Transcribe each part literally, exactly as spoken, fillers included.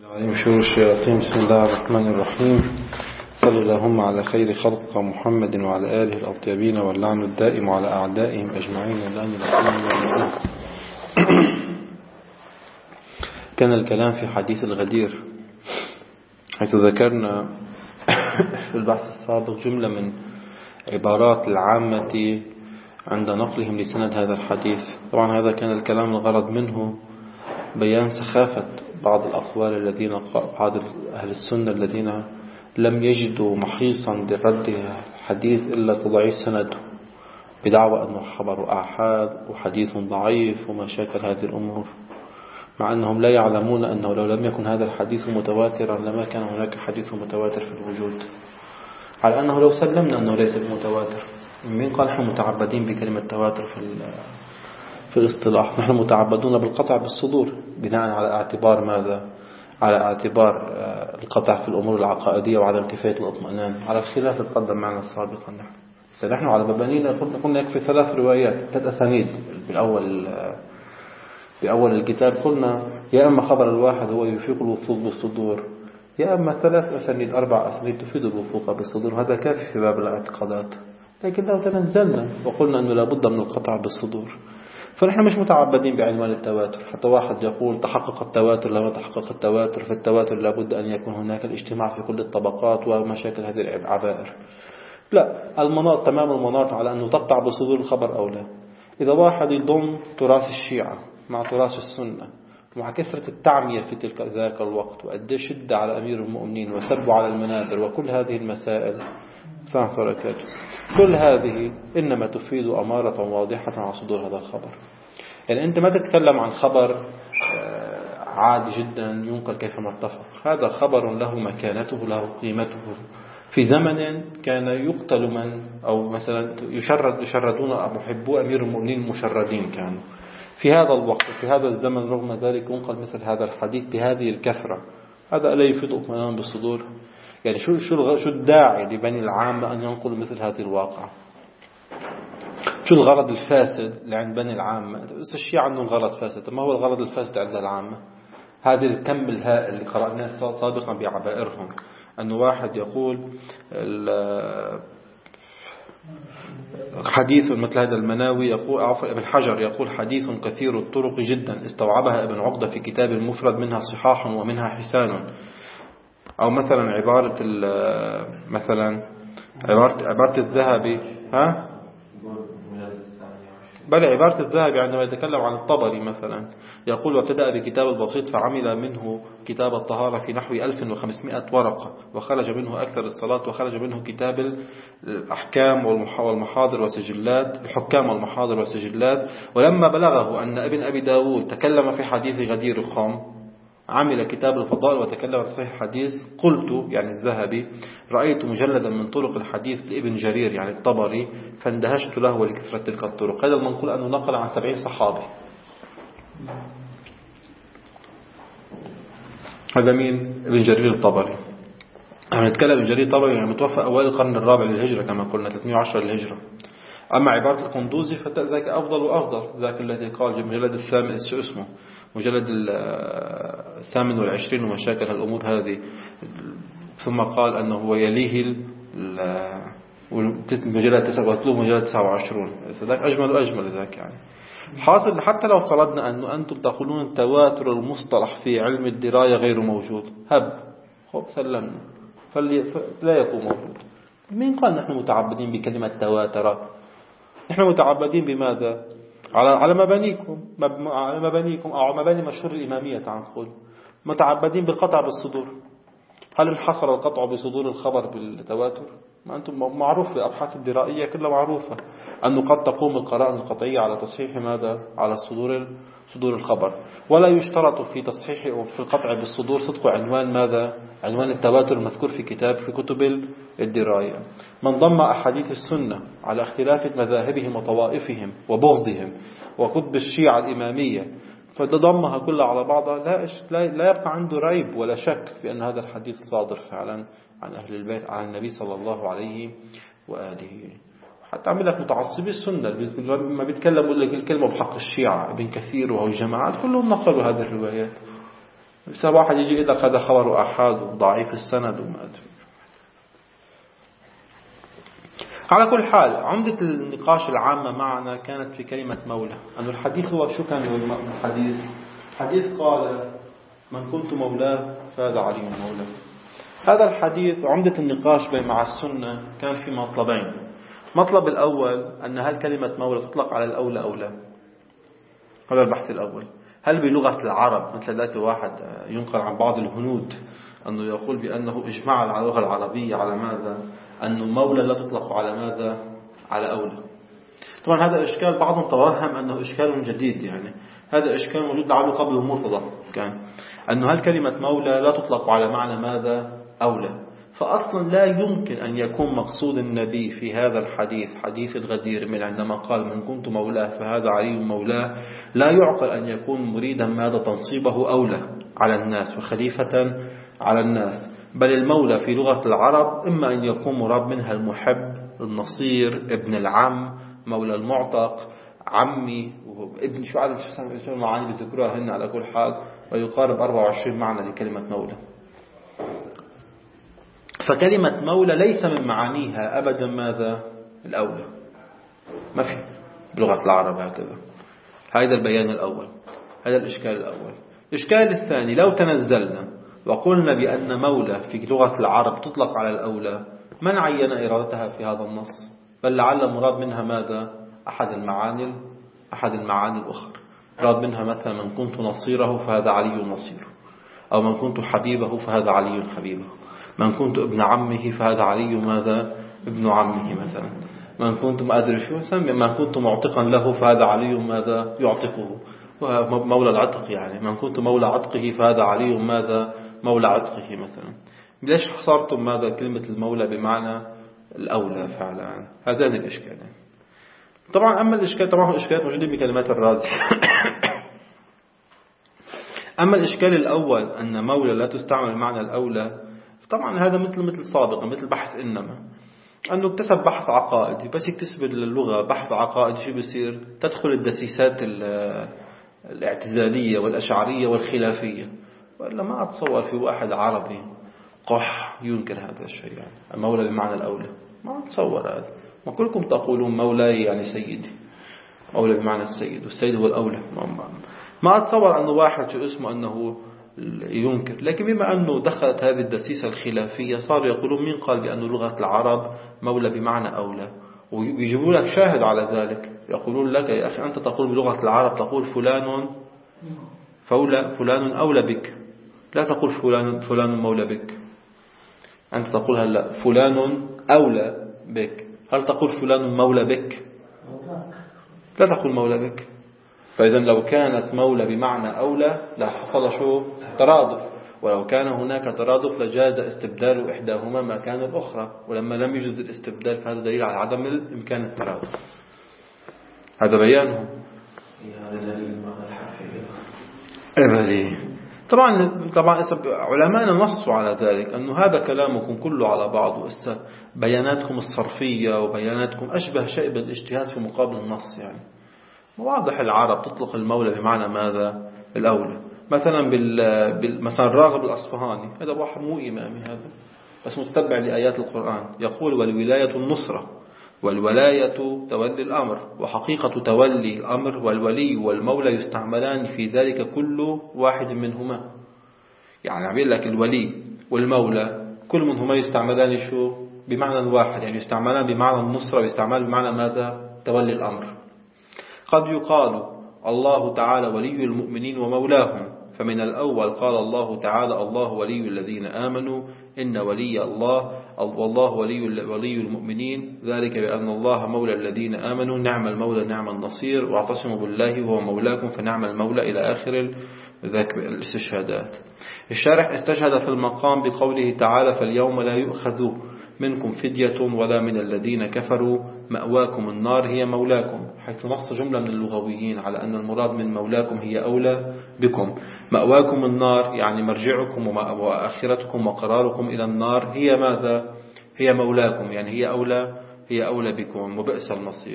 من شرور الشياطين. بسم الله الرحمن الرحيم. صلى اللهم على خير خلق محمد وعلى آله الأطيبين، واللعن الدائم على أعدائهم أجمعين واللعن الأسلام. كان الكلام في حديث الغدير، حيث ذكرنا في البحث السابق جملة من عبارات العامة عند نقلهم لسند هذا الحديث. طبعا هذا كان الكلام الغرض منه بيان سخافة بعض الأقوال الذين بعض أهل السنة الذين لم يجدوا محيصا لرد الحديث إلا تضعيف سنده، بدعوى أنه خبر آحاد وحديث ضعيف وما شاكل هذه الأمور، مع أنهم لا يعلمون أنه لو لم يكن هذا الحديث متواترا لما كان هناك حديث متواتر في الوجود، على أنه لو سلمنا أنه ليس متواتر. من قال نحن متعبدين بكلمة تواتر في في الاصطلاح؟ نحن متعبدون بالقطع بالصدور، بناء على اعتبار ماذا؟ على اعتبار القطع في الأمور العقائدية وعدم كفاية الاطمئنان، على الخلاف اللي تقدم معنا سابقا. نحن نحن على مبانينا قلنا يكفي ثلاث روايات، ثلاث أسانيد. بالأول بأول الكتاب قلنا يا أما خبر الواحد هو يفيق الوثوق بالصدور، يا أما ثلاث أسانيد أربع أسانيد تفيد الوثوق بالصدور. هذا كافي في باب الاعتقادات. لكن لو تنزلنا وقلنا أنه لابد من القطع بالصدور، فنحن مش متعبدين بعنوان التواتر. حتى واحد يقول تحقق التواتر، لما تحقق التواتر في التواتر لابد أن يكون هناك الاجتماع في كل الطبقات ومشاكل هذه العبائر. لا، المناط تمام المناط على أنه تقطع بصدور الخبر أو لا. إذا واحد يضم تراث الشيعة مع تراث السنة مع كثرة التعمية في تلك ذاك الوقت وقد شد على أمير المؤمنين وسب على المنابر وكل هذه المسائل، كل هذه إنما تفيد أمارة واضحة على صدور هذا الخبر. يعني أنت ما تتكلم عن خبر عادي جدا ينقل كيفما اتفق، هذا خبر له مكانته له قيمته. في زمن كان يقتل من أو مثلا يشرد يشردون محبو أمير المؤمنين مشردين كانوا في هذا الوقت في هذا الزمن، رغم ذلك ينقل مثل هذا الحديث بهذه الكثرة. هذا لا يفيد اطمئنان بالصدور. يعني شو شو شو الداعي لبني العامة أن ينقلوا مثل هذه الواقعة؟ شو الغرض الفاسد اللي عند بني العامة؟ بس الشيعة عندهم غرض فاسد، ما هو الغرض الفاسد عند العامة؟ هذه الكم الهائل اللي قرأناه سابقا بعبائرهم، أنه واحد يقول حديث مثل هذا المناوي يقول عفوا ابن حجر يقول حديث كثير الطرق جدا استوعبها ابن عقدة في كتاب المفرد، منها صحاح ومنها حسان. أو مثلا عبارة مثلا عبارة عبارة الذهبي ها بل عبارة الذهبي عندما يتكلم عن الطبري مثلا يقول وابتدأ بكتاب البسيط فعمل منه كتاب الطهارة في نحو ألف وخمسمائة ورقة، وخرج منه أكثر الصلاة، وخرج منه كتاب الأحكام والمحاضر وسجلات الحكام والمحاضر وسجلات. ولما بلغه أن ابن أبي داود تكلم في حديث غدير الخام عمل كتاب الفضائل وتكلم في صحيح الحديث. قلت يعني الذهبي رأيت مجلدا من طرق الحديث لابن جرير يعني الطبري فاندهشت له ولكثرة تلك الطرق. هذا المنقول أنه نقل عن سبعين صحابي. هذا مين؟ ابن جرير الطبري. أنا نتكلم ابن جرير الطبري يعني متوفى أوائل القرن الرابع للهجرة كما قلنا ثلاثمائة وعشرة للهجرة. أما عبارة القندوزي فذاك أفضل وأفضل، ذاك الذي قال مجلد الثامن اسمه مجلد الثامن والعشرين ومشاكل الأمور هذه، ثم قال أنه هو يليه مجلد تسعة وثلاثين مجلد تسعة وعشرين، ذاك أجمل وأجمل ذاك. يعني حاصل حتى لو فرضنا أنه أنتم تقولون التواتر المصطلح في علم الدراية غير موجود، هب خب سلمنا فلا يكون موجود. مين قال نحن متعبدين بكلمة تواتر؟ نحن متعبدين بماذا؟ على على مبانيكم على مبانيكم أو مباني مشهور الإمامية. تعال نقول متعبدين بالقطع بالصدور. هل انحصر القطع بصدور الخبر بالتواتر؟ ما أنتم معروف الأبحاث الدرائية كلها معروفة أنه قد تقوم القرائن القطعية على تصحيح ماذا؟ على صدور صدور الخبر، ولا يشترط في تصحيح أو في القطع بالصدور صدق عنوان ماذا؟ عنوان التواتر المذكور في كتاب في كتب الدراية. من ضم أحاديث السنة على اختلاف مذاهبهم وطوائفهم وبغضهم وكتب الشيعة الإمامية فتضمها كلها على بعضها، لا لا يبقى عنده ريب ولا شك بأن هذا الحديث صادر فعلا عن أهل البيت عن النبي صلى الله عليه وآله. حتى عمل لك متعصبي السنة لما بيتكلموا لك الكلمة بحق الشيعة ابن كثير وهو الجماعات كلهم نقلوا هذه الروايات. بس واحد يجي يقول لك هذا خبر أحاد وضعيف السند وما أدري. على كل حال عمدة النقاش العامة معنا كانت في كلمة مولى. أن الحديث هو شو كان الحديث؟ الحديث قال من كنت مولاه فهذا علي مولاه. هذا الحديث عمدة النقاش بين مع السنة كان في مطلبين. مطلب الأول أن هل كلمة مولى تطلق على الأولى أو لا؟ هذا البحث الأول. هل بلغة العرب مثل ذات واحد ينقل عن بعض الهنود أنه يقول بأنه إجماع على اللغة العربية على ماذا؟ أنه مولى لا تطلق على ماذا؟ على أولى. طبعا هذا إشكال بعضهم توهم أنه إشكال جديد، يعني هذا إشكال موجود لعله قبل المرتضى كان، أنه هل كلمة مولى لا تطلق على معنى ماذا؟ أولى. فأصلا لا يمكن أن يكون مقصود النبي في هذا الحديث حديث الغدير من عندما قال من كنت مولاه فهذا علي مولاه، لا يعقل أن يكون مريدا ماذا؟ تنصيبه أولى على الناس وخليفة على الناس. بل المولى في لغة العرب إما أن يكون مراد منها المحب، النصير، ابن العم، مولى المعتق، عمي، ابن شو عارف شو المعاني اللي ذكروها هن على كل حال، ويقارب أربعة وعشرين معنى لكلمة مولى. فكلمة مولى ليس من معانيها أبدا ماذا؟ الأولى. ما في بلغة العرب هكذا. هذا البيان الأول، هذا الإشكال الأول. الإشكال الثاني، لو تنزلنا وقلنا بأن مولى في لغة العرب تطلق على الأولى، من عين إرادتها في هذا النص؟ بل لعل مراد منها ماذا؟ أحد المعاني أحد المعاني الأخرى. مراد منها مثلا من كنت نصيره فهذا علي نصيره، أو من كنت حبيبه فهذا علي حبيبه، من كنت ابن عمه فهذا علي ماذا؟ ابن عمه مثلا، من كنت ما أدري شو سمي، من كنت معتقا له فهذا علي ماذا؟ يعتقه، مولى العتق، يعني من كنت مولى عتقه فهذا علي ماذا؟ مولى عتقه مثلا. ليش حصرتم ماذا كلمة المولى بمعنى الأولى فعلا؟ هذان الإشكالين. طبعا أما الإشكال، طبعا الإشكالات موجودة بكلمات الرازي. أما الإشكال الأول أن مولى لا تستعمل معنى الأولى، طبعا هذا مثل مثل سابقا مثل بحث إنما أنه اكتسب بحث عقائدي، بس يكتسب اللغة بحث عقائدي شو بيصير؟ تدخل الدسيسات الاعتزالية والأشعرية والخلافية. وإلا ما أتصور في واحد عربي قح ينكر هذا الشيء، يعني مولى بمعنى الأولى ما أتصور هذا. ما كلكم تقولون مولاي يعني سيدي، أولى بمعنى السيد، والسيد هو الأولى. ما أتصور أنه واحد شو اسمه أنه ينكر. لكن بما أنه دخلت هذه الدسيسة الخلافية صاروا يقولون مين قال بأن لغة العرب مولى بمعنى أولى، ويجيبوا لك شاهد على ذلك. يقولون لك يا أخي أنت تقول بلغة العرب تقول فلان فولى فلان أولى بك، لا تقول فلان فلان مولى بك. أنت تقول هلا فلان أولى بك، هل تقول فلان مولى بك؟ لا تقول مولى بك. فإذا لو كانت مولى بمعنى أولى لا حصل شو؟ ترادف. ولو كان هناك ترادف لجاز استبدال إحداهما مكان الأخرى، ولما لم يجوز الاستبدال فهذا دليل على عدم إمكان الترادف. هذا بيانه. إبلي. طبعا طبعا علماءنا نصوا على ذلك أنه هذا كلامكم كله على بعضه، بياناتكم الصرفية وبياناتكم أشبه شيء بالاجتهاد في مقابل النص. يعني واضح العرب تطلق المولى بمعنى ماذا؟ الأولى. مثلا بال... بال... مثلا الراغب الأصفهاني، هذا واحد مو إمامي هذا، بس متتبع لآيات القرآن، يقول والولاية النصرة، والولاية تولي الأمر، وحقيقة تولي الأمر والولي والمولى يستعملان في ذلك كل واحد منهما. يعني عبير لك الولي والمولى كل منهما يستعملان شو؟ بمعنى واحد، يعني يستعملان بمعنى النصرة ويستعملان بمعنى ماذا؟ تولي الأمر. قد يقال الله تعالى ولي المؤمنين ومولاهم، فمن الأول قال الله تعالى الله ولي الذين آمنوا إن ولي الله والله ولي ولي المؤمنين، ذلك بأن الله مولى الذين آمنوا نعم المولى نعم النصير، واعتصموا بالله هو مولاكم فنعم المولى إلى آخر الاستشهادات. الشارح استشهد في المقام بقوله تعالى فاليوم لا يؤخذ منكم فدية ولا من الذين كفروا مأواكم النار هي مولاكم، حيث نص جملة من اللغويين على أن المراد من مولاكم هي أولى بكم. مأواكم النار يعني مرجعكم وآخرتكم وقراركم إلى النار هي ماذا؟ هي مولاكم، يعني هي أولى هي أولى بكم وبئس المصير.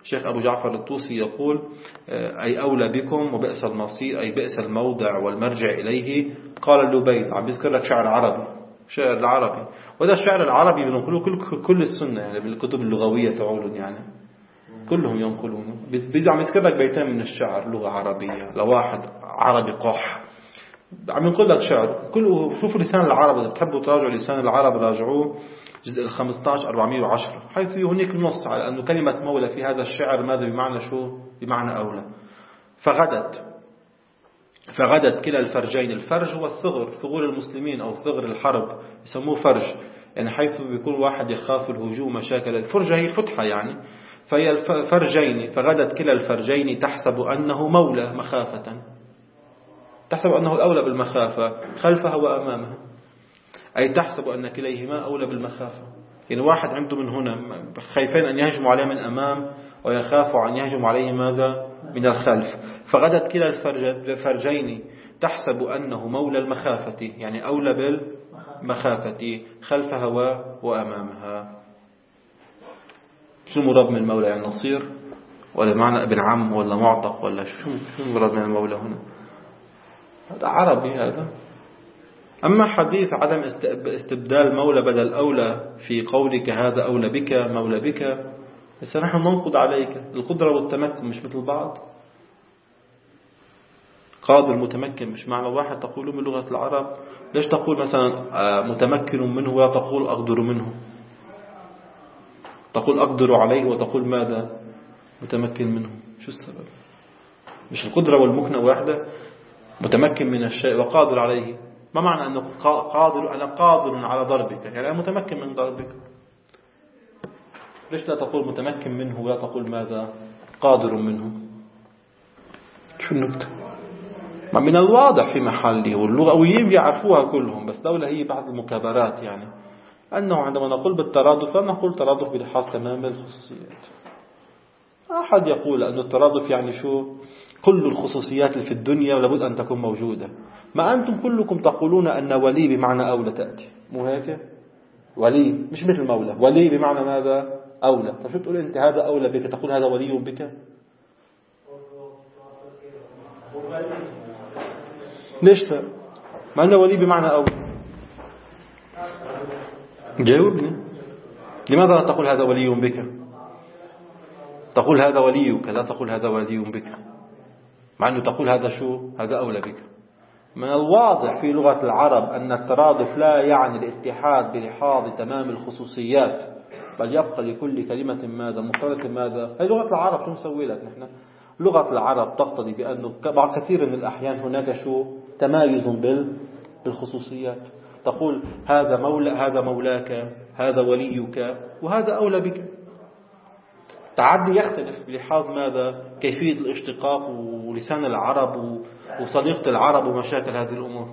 الشيخ أبو جعفر الطوسي يقول أي أولى بكم وبئس المصير، أي بئس الموضع والمرجع إليه. قال اللبيد، عم يذكر لك شعر عربي، شعر العربي، وهذا الشعر العربي بنقوله كل كل السنة يعني بالكتب اللغوية تعولون يعني كلهم ينقلونه. عم يذكر لك بيتين من الشعر لغة عربية لواحد عربي قح عم يقول لك شعر كله. شوفوا لسان العرب، إذا بتحبوا تراجعوا لسان العرب راجعوه جزء الخمسة عشر أربعمائة وعشرة، حيث هناك نص على أنه كلمة مولى في هذا الشعر ماذا بمعنى شو؟ بمعنى أولى. فغدت فغدت كلا الفرجين. الفرج هو الثغر، ثغور المسلمين أو ثغر الحرب يسموه فرج، يعني حيث بيكون واحد يخاف الهجوم مشاكل. الفرجة هي فتحة يعني، فهي الفرجين. فغدت كلا الفرجين تحسب أنه مولى مخافة، تحسب أنه الأولى بالمخافة خلفها وأمامها، أي تحسب أن كليهما أولى بالمخافة. يعني واحد عنده من هنا خايفين أن يهجموا عليه من أمام ويخافوا أن يهجموا عليه ماذا؟ من الخلف. فغدت كلا الفرجين تحسب أنه مولى المخافة، يعني أولى بالمخافة خلفها وأمامها. شو المراد من المولى؟ يعني نصير ولا معنى ابن عم ولا معتق ولا شو شو المراد من المولى هنا؟ هذا عربي هذا. أما حديث عدم استبدال مولى بدل أولى في قولك هذا أولى بك مولى بك، بس نحن ننقض عليك القدرة والتمكن مش مثل بعض. قادر متمكن مش معنى واحد تقول من لغة العرب. ليش تقول مثلا متمكن منه ولا تقول أقدر منه؟ تقول أقدر عليه وتقول ماذا؟ متمكن منه. شو السبب؟ مش القدرة والمكنة واحدة؟ متمكن من الشيء وقادر عليه، ما معنى أنه قادر؟ أنا قادر على ضربك، يعني أنا متمكن من ضربك. ليش لا تقول متمكن منه ولا تقول ماذا؟ قادر منه. شو النكتة؟ ما من الواضح في محله، واللغويين بيعرفوها كلهم، بس دولة هي بعض المكابرات يعني أنه عندما نقول بالترادف لا نقول ترادف بلحاظ تمام الخصوصيات. أحد يقول أن الترادف يعني شو؟ كل الخصوصيات اللي في الدنيا لابد أن تكون موجودة. ما أنتم كلكم تقولون أن ولي بمعنى أولى تأتي، مو هيك؟ ولي مش مثل مولى، ولي بمعنى ماذا؟ أولى. طيب شو تقول أنت هذا أولى بك؟ تقول هذا ولي بك؟ ليش لا؟ ما أنه ولي بمعنى أولى. جاوبني، لماذا لا تقول هذا ولي بك؟ تقول هذا وليك، لا تقول هذا ولي بك، مع أنه تقول هذا شو؟ هذا أولى بك. من الواضح في لغة العرب أن الترادف لا يعني الاتحاد بلحاظ تمام الخصوصيات، بل يبقى لكل كلمة ماذا؟ مفردة ماذا؟ هي لغة العرب. شو نسوي لك نحن؟ لغة العرب تقتضي بأنه بعض كثير من الأحيان هناك شو؟ تمايز بالخصوصيات. تقول هذا مولى، هذا مولاك، هذا وليك، وهذا أولى بك. تعدي يختلف بلحاظ ماذا؟ كيفية الاشتقاق ولسان العرب وصديقة العرب ومشاكل هذه الأمور.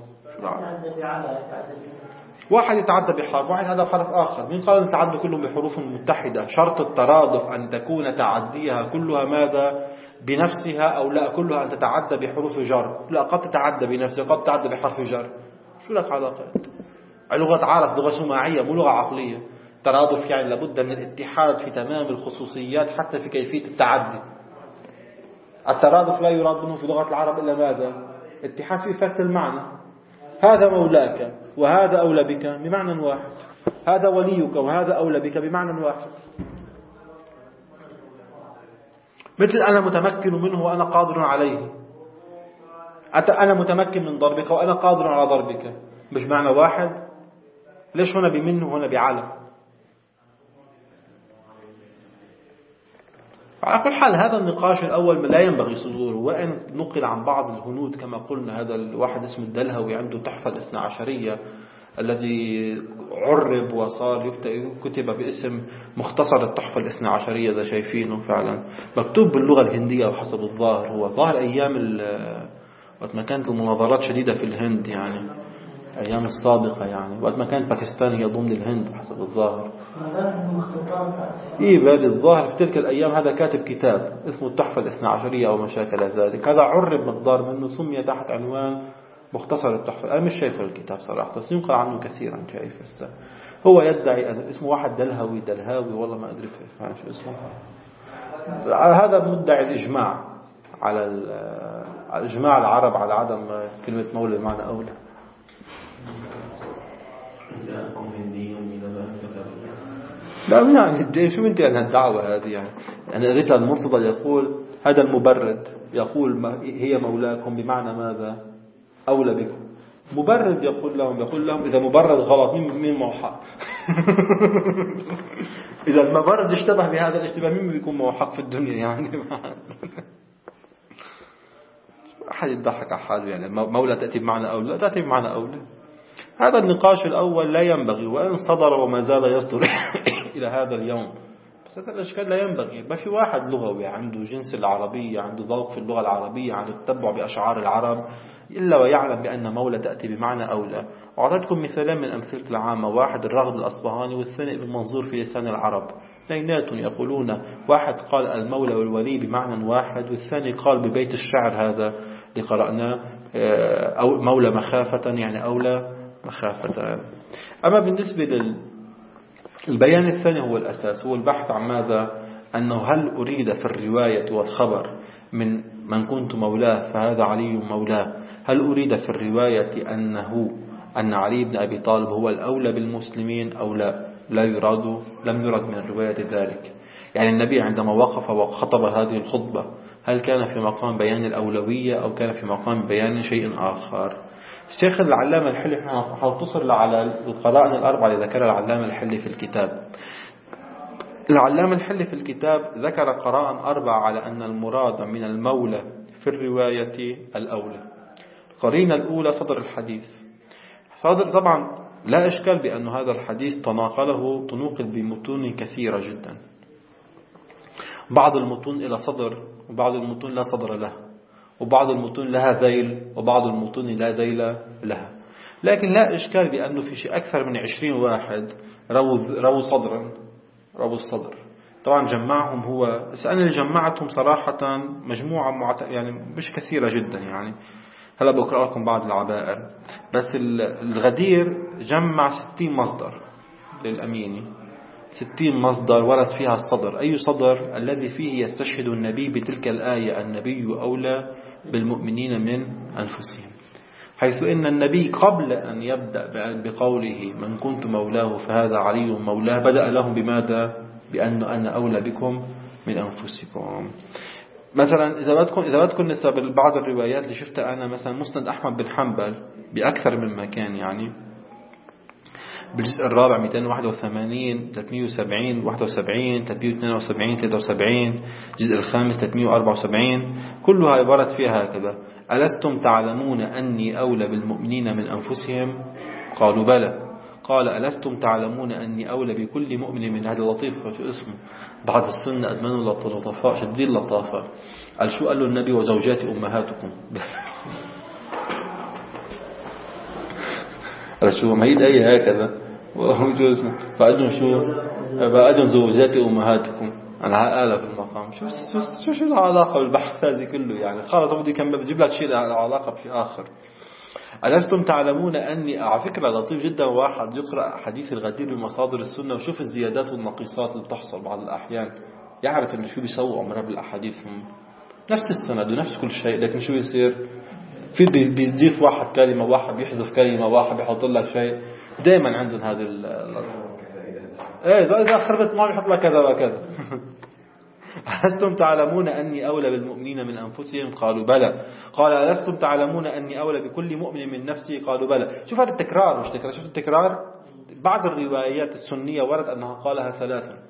واحد يتعدى بحرف، واحد هذا بحرف آخر. مين قال أن تعدى كلهم بحروف متحدة؟ شرط الترادف أن تكون تعديها كلها ماذا؟ بنفسها، أو لا كلها أن تتعدى بحروف جر؟ لا، قد تتعدى بنفسها قد تتعدى بحرف جر. شو لك علاقة؟ لغة عرف لغة سماعية مو لغة عقلية. ترادف يعني لابد من الاتحاد في تمام الخصوصيات حتى في كيفية التعدي. الترادف لا يراد منه في لغة العرب إلا ماذا؟ اتحاد في فرق المعنى. هذا مولاك وهذا أولى بك بمعنى واحد، هذا وليك وهذا أولى بك بمعنى واحد. مثل أنا متمكن منه وأنا قادر عليه. أنا متمكن من ضربك وأنا قادر على ضربك، مش معنى واحد. ليش هنا بمن وهنا بعلم؟ على كل حال هذا النقاش الأول لا ينبغي صدوره، وإن نقل عن بعض الهنود كما قلنا. هذا الواحد اسمه الدلهوي عنده تحفة الاثنى عشرية الذي عرب وصار كتب باسم مختصر التحفة الاثنى عشرية. ذا شايفينه فعلا مكتوب باللغة الهندية وحسب الظاهر. هو ظاهر أيام وقت ما كانت المناظرات شديدة في الهند، يعني أيام السابقة، يعني وقت ما كانت باكستان هي ضمن الهند حسب الظاهر. إيه بالي الظاهر في تلك الأيام هذا كاتب كتاب اسمه التحفة الاثنى عشرية أو مشاكل ذلك. هذا عرب مقدار منه سمي تحت عنوان مختصر التحفة. أنا مش شايف الكتاب صراحة، بس ينقل عنه كثيرا شايف. بس هو يدعي أن اسمه واحد دلهوي دلهاوي والله ما أدري شو اسمه. هذا مدعي الإجماع على إجماع العرب على عدم كلمة مولى بمعنى أولى. لا يعني شو انت يعني الدعوة هذه يعني أنا قريت المرتضى يقول هذا المبرد يقول ما هي مولاكم بمعنى ماذا أولى بكم. مبرد يقول لهم يقول لهم إذا مبرد غلط مين مين موحق إذا المبرد اشتبه بهذا الاشتباه مين بيكون موحق في الدنيا يعني أحد يضحك على حاله يعني مولى تأتي بمعنى أولى تأتي بمعنى أولى. هذا النقاش الأول لا ينبغي وإن صدر وما زال يصدر إلى هذا اليوم بس هذا الأشكال لا ينبغي. ما في واحد لغوي عنده جنس العربية عنده ذوق في اللغة العربية عنده تتبع بأشعار العرب إلا ويعلم بأن مولى تأتي بمعنى أولى. وأعطيتكم مثالين من أمثلة العامة واحد الراغب الأصبهاني والثاني ابن منظور في لسان العرب اثنينات يقولون واحد قال المولى والولي بمعنى واحد والثاني قال ببيت الشعر هذا اللي قرأناه أو مولى مخافة يعني أولى مخافة. أما بالنسبة للبيان الثاني هو الأساس هو البحث عن ماذا أنه هل أريد في الرواية والخبر من من كنت مولاه فهذا علي مولاه هل أريد في الرواية أنه أن علي بن أبي طالب هو الأولى بالمسلمين أو لا لا يراد لم يرد من الرواية ذلك. يعني النبي عندما وقف وخطب هذه الخطبة هل كان في مقام بيان الأولوية أو كان في مقام بيان شيء آخر. الشيخ العلامة الحلي حنتصل على القرائن الأربعة اللي ذكر العلامة الحلي في الكتاب. العلامة الحلي في الكتاب ذكر قرائن أربعة على أن المراد من المولى في الرواية الأولى. القرينة الأولى صدر الحديث صدر طبعا لا إشكال بأن هذا الحديث تناقله تنوقل بمتون كثيرة جدا بعض المتون إلى صدر وبعض المتون لا صدر له وبعض المتون لها ذيل وبعض المتون لا ذيل لها. لكن لا إشكال بأنه في شيء أكثر من عشرين واحد رو, رو صدرا رو الصدر. طبعا جمعهم هو أنا اللي جمعتهم صراحة مجموعة معت... يعني مش كثيرة جدا يعني هلا بقرأ لكم بعض العبائر بس الغدير جمع ستين مصدر للأميني ستين مصدر ورد فيها الصدر. أي صدر الذي فيه يستشهد النبي بتلك الآية النبي أولى بالمؤمنين من أنفسهم حيث إن النبي قبل أن يبدأ بقوله من كنت مولاه فهذا علي مولاه بدأ لهم بماذا بأن أنا أولى بكم من أنفسكم. مثلا إذا بدكم إذا بدكم نسبة بعض الروايات اللي شفتها أنا مثلا مسند أحمد بن حنبل بأكثر من مكان يعني بالجزء الرابع مئتين وواحد وثمانين ثلاثمئة وسبعين واحد وسبعين ثلاثمئة واثنين وسبعين ثلاثة وسبعين الجزء الخامس ثلاثمئة وأربعة وسبعين كلها عبارة فيها هكذا ألستم تعلمون أني أولى بالمؤمنين من أنفسهم قالوا بلى قال ألستم تعلمون أني أولى بكل مؤمن من هذا اللطيف في اسمه بعد السنة أدمنوا لطفاء شديد اللطافة قال شو قال له النبي وزوجات أمهاتكم شو ما هي الآية هكذا فقال لهم شو فقال زوجات أمهاتكم أنا قالها في المقام شو شو شو العلاقة بالبحث هذه كله يعني خلاص بدي كم بجيب لك شيء علاقة بشيء آخر. ألستم تعلمون أني على فكرة لطيف جدا واحد يقرأ حديث الغدير بمصادر السنة وشوف الزيادات والنقيصات اللي بتحصل بعض الأحيان يعرف إنه شو بيسووا عمره بالأحاديث هم نفس السند ونفس كل شيء لكن شو يصير في بيضيف واحد كلمة واحد بيحذف كلمة واحد بيحط لك شيء دائما عندهم هذا ال ايه إذا خربت ما بيحط لك كذا وكذا. ألستم تعلمون أني أولى بالمؤمنين من أنفسهم قالوا بلى قال ألستم تعلمون أني أولى بكل مؤمن من نفسي قالوا بلى. شوف هذا التكرار مش تكرار شوف التكرار بعض الروايات السنية ورد أنها قالها ثلاثا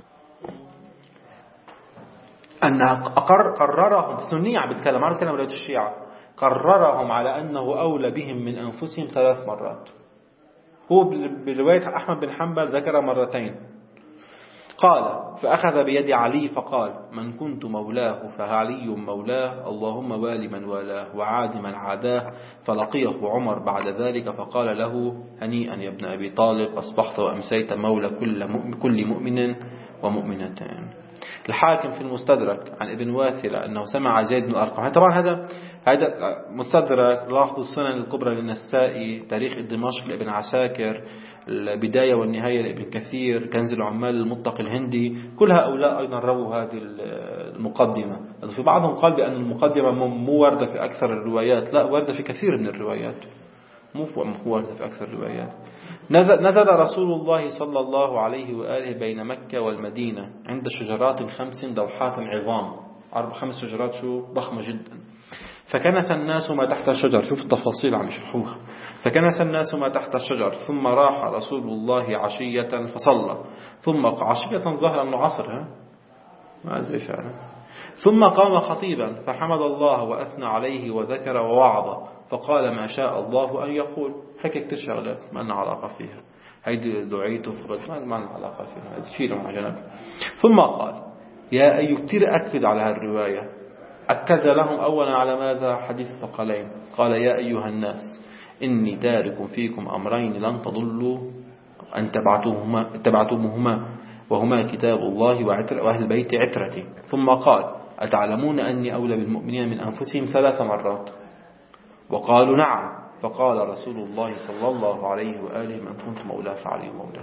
أنها أقر قررهم السنية عم بتكلم عن كلام رواية الشيعة قررهم على أنه أولى بهم من أنفسهم ثلاث مرات. هو برواية أحمد بن حنبل ذكر مرتين قال فأخذ بيد علي فقال من كنت مولاه فعلي مولاه اللهم والي من والاه وعاد من عاداه فلقيه عمر بعد ذلك فقال له هنيئا يا ابن أبي طالب أصبحت وأمسيت مولى كل مؤمن, كل مؤمن ومؤمنتين. الحاكم في المستدرك عن ابن واثلة أنه سمع زيد بن الأرقم. طبعا هذا هذا مستدرك، لاحظوا السنن الكبرى للنسائي، تاريخ الدمشق لابن عساكر، البداية والنهاية لابن كثير، كنز العمال المطلق الهندي، كل هؤلاء أيضا رووا هذه المقدمة. في بعضهم قال بأن المقدمة مو واردة في أكثر الروايات، لا، واردة في كثير من الروايات، مو واردة في أكثر الروايات. نزل رسول الله صلى الله عليه وآله بين مكة والمدينة عند شجرات خمس دوحات عظام، أربع خمس شجرات شو ضخمة جدا. فكنس الناس ما تحت الشجر، شوف التفاصيل عم يشرحوها. فكنس الناس ما تحت الشجر، ثم راح رسول الله عشية فصلى، ثم عشية ظهر أنه عصر، ها ما أدري فعلا. ثم قام خطيبا فحمد الله وأثنى عليه وذكر ووعظ، فقال ما شاء الله أن يقول. حكي كتير شغلات ما لنا علاقة فيها، هيدي دعيته فقط ما لنا علاقة فيها، هذا شيء مع جنب. ثم قال يا أي، كتير أكد على هالرواية، أكد لهم أولا على ماذا؟ حديث الثقلين. قال يا أيها الناس إني تارك فيكم أمرين لن تضلوا أن تبعتوهما, تبعتوهما وهما كتاب الله وأهل بيت عترتي. ثم قال أتعلمون أني أولى بالمؤمنين من أنفسهم ثلاث مرات؟ وقالوا نعم. فقال رسول الله صلى الله عليه وآله من كنت مولاه فعلي مولاه.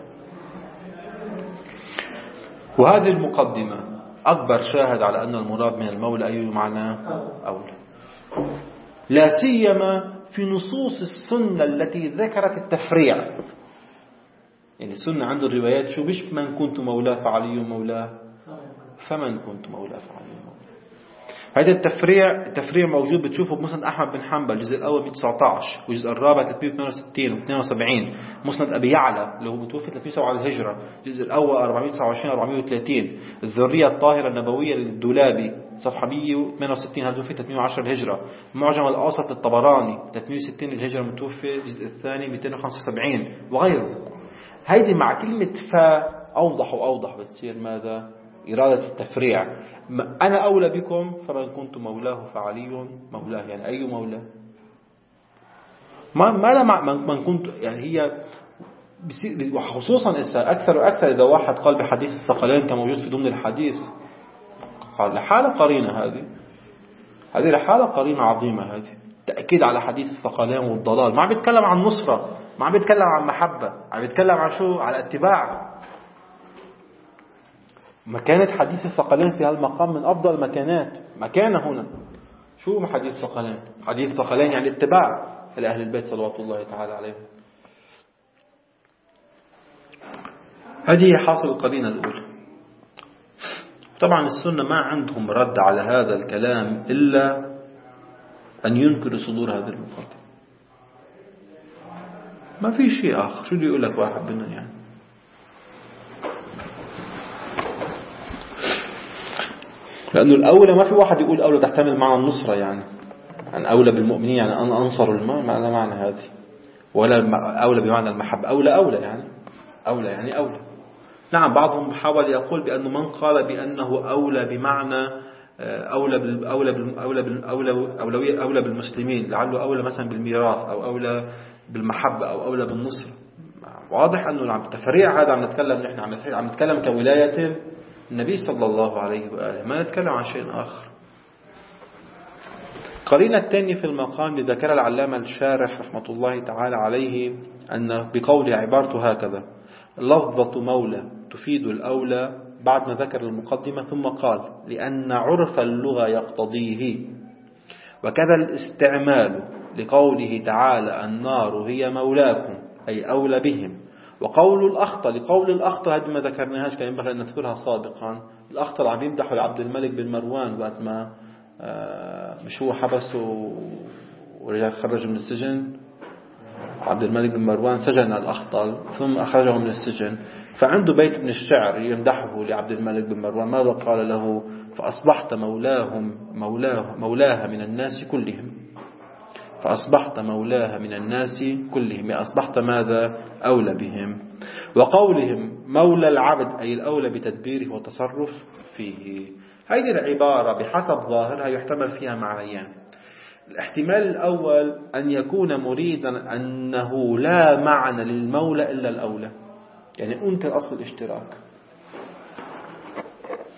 وهذه المقدمة أكبر شاهد على أن المراد من المولى أي معنى أولى، لا سيما في نصوص السنة التي ذكرت التفريع. يعني السنة عنده الروايات شو بش من كنت مولاه فعلي مولاه، فمن كنت مولاه فعلي مولاه. هذا التفريع التفريع موجود بتشوفه بمسند أحمد بن حنبل الجزء الأول مئة وتسعة عشر والجزء الرابع ثلاثمئة واثنين وستين واثنين وسبعين، مسند أبي يعلى اللي هو متوفى ثلاثمئة وسبعة على الهجرة الجزء الأول أربعمئة وتسعة وعشرين أربعمئة وثلاثين، الذرية الطاهرة النبوية للدولابي صفحة مئة وثمانية وستين هذا في ثلاثمئة وعشرة الهجرة، معجم الأوسط للطبراني ثلاثمئة وستين الهجرة متوفى الجزء الثاني مئتين وخمسة وسبعين وغيره. هيدي مع كلمة فا أوضح وأوضح بتصير ماذا؟ إرادة التفريع. أنا أولى بكم فمن كنت مولاه فعلي مولاه، يعني أي مولاه؟ ما ما لا مع من كنت، يعني هي وخصوصا أكثر وأكثر إذا واحد قال بحديث الثقلين كموجود في ضمن الحديث، قال لحالة قرينة، هذه هذه لحالة قرينة عظيمة، هذه تأكيد على حديث الثقلين والضلال. ما عم بيتكلم عن نصرة، ما عم بيتكلم عن محبة، عم بيتكلم عن شو؟ على اتباع. مكانة حديث الثقلين في هالمقام من أفضل مكانات مكانة هنا. شو حديث الثقلين؟ حديث الثقلين يعني اتباع لأهل البيت صلوات الله تعالى عليهم. هذه حاصل القرينة الأولى. طبعا السنة ما عندهم رد على هذا الكلام إلا أن ينكروا صدور هذا المقدمة، ما في شيء آخر. شو اللي يقول لك واحد منهم يعني؟ لأنه الأولى ما في واحد يقول أولى تحتمل معنى النصرة، يعني عن أولى بالمؤمنين يعني أنا أنصر الماء، ما معنى هذه، ولا أولى بمعنى المحبة. أولى أولى يعني أولى يعني أولى. نعم بعضهم حاول يقول بأنه من قال بأنه أولى بمعنى أولى بال أولى بال أولى بال أولى أولوية أولى بالمسلمين، لعله أولى مثلا بالميراث أو أولى بالمحبة أو أولى بالنصر. واضح أنه عم تفريع هذا، عم نتكلم نحن عم عم نتكلم كولاية النبي صلى الله عليه وآله، ما نتكلم عن شيء آخر. قرينة الثانية في المقام ذكر العلامة الشارح رحمة الله تعالى عليه أن بقوله عبارته هكذا: لفظة مولى تفيد الأولى، بعد ما ذكر المقدمة ثم قال لأن عرف اللغة يقتضيه، وكذا الاستعمال لقوله تعالى النار هي مولاكم أي أولى بهم. وقول الأخطى لقول الأخطى هذه ما ذكرناهاش كان ينبغي أن نذكرها سابقا. الأخطى عم يمدحوا لعبد الملك بن مروان وقت ما مش هو حبسه ورجع خرج من السجن. عبد الملك بن مروان سجن الأخطل ثم أخرجه من السجن، فعنده بيت من الشعر يمدحه لعبد الملك بن مروان. ماذا قال له؟ فأصبحت مولاهم مولاه مولاها من الناس كلهم، فأصبحت مولاها من الناس كلهم، أصبحت ماذا؟ أولى بهم. وقولهم مولى العبد أي الأولى بتدبيره والتصرف فيه. هذه العبارة بحسب ظاهرها يحتمل فيها معنيان. الاحتمال الأول أن يكون مريدا أنه لا معنى للمولى إلا الأولى، يعني أنت أصل الاشتراك.